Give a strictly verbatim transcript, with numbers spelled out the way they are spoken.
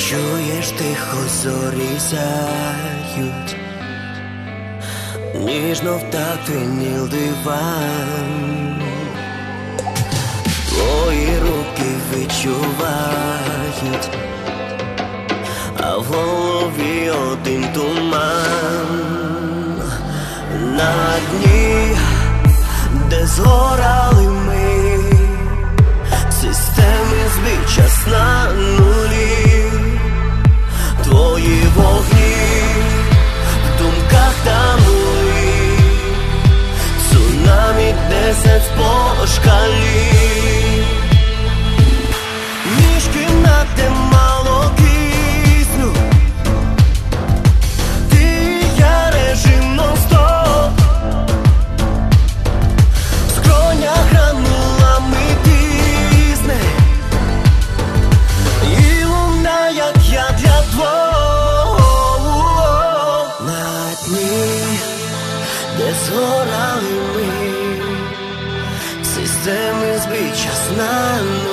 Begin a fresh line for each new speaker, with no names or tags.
Чуєш, тихо зорі сяють, ніжно в такт вініл диван. Твої руки відчувають, а в голові один туман. На дні, де згорали ми, системи збій, час на нулі. Твої вогні в думках танули, цунамі несець по шкалі. Між кімнат, де мало кисню, ти і я, режим нон-стоп. В скронях гранулами тисне, і луна, як я для двох. На дні, де згорали ми, системи збій, час на нулі.